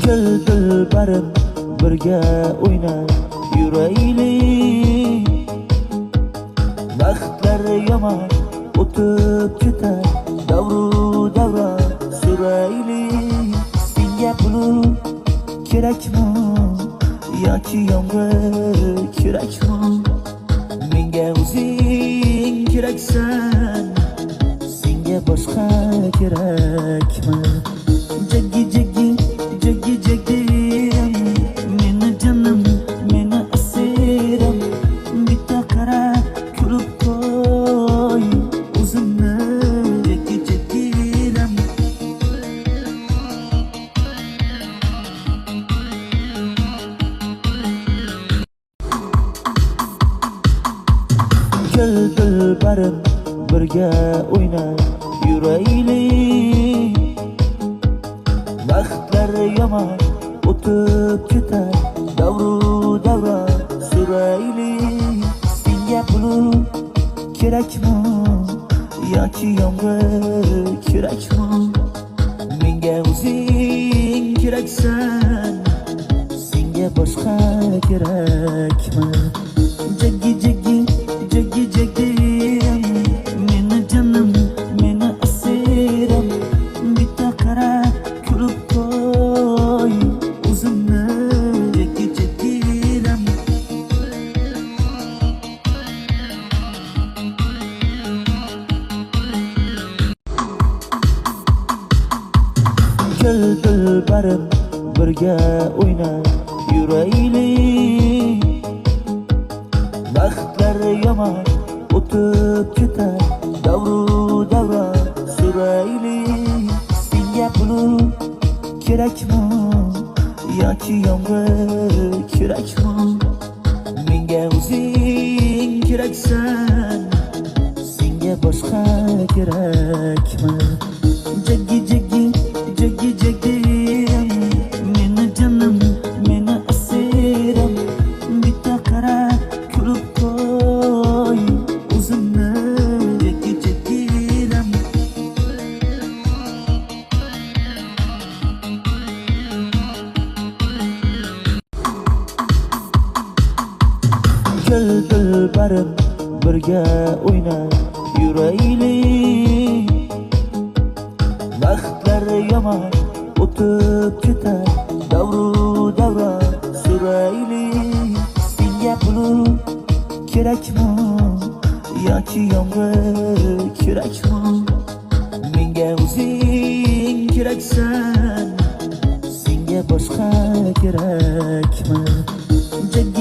Kel dilbarim birga o'ynab yuraylik. Vaqtlar yomon o'tib ketar, davru davra suraylik. Senga bulut kerakmi yoki yomg'ir kerakmi? Menga o'zing keraksan, senga boshqa kerakmi? Jaggi jaggi jaggi jaggi meni jonim, meni asirim. Bitta qara kulib qo'y o'zimni. Jaggi jaggiram Kel dilbarim birga o'ynab yuraylik. Vaqtlar yomon o'tib ketar, davru davra suraylik. Senga bulut kerakmi yoki yomg'ir kerakmi? Menga o'zing keraksan, senga boshqa kerakmi? Jaggi jaggi jaggi jaggi meni jonim, meni asirim. Bitta qara kulib qo'y o'zimni. Jaggi jaggiram Kel dilbarim birga o'ynab yuraylik. Vaqtlar yomon o'tib ketar, davru davra suraylik. Senga bulut kerakmi yoki yomg'ir kerakmi? Menga o'zing keraksan, senga boshqa kerakmi? Jaggi jaggi jaggi jaggi meni jonim, meni asirim. Bitta qara kulib qo'y o'zimni. Jaggi jaggiram Kel dilbarim birga o'ynab yuraylik. Vaqtlar yomon o'tib ketar, davru davra suraylik. Senga bulut kerakmi yoki yomg'ir kerakmi? Menga o'zing keraksan, senga boshqa kerakmi?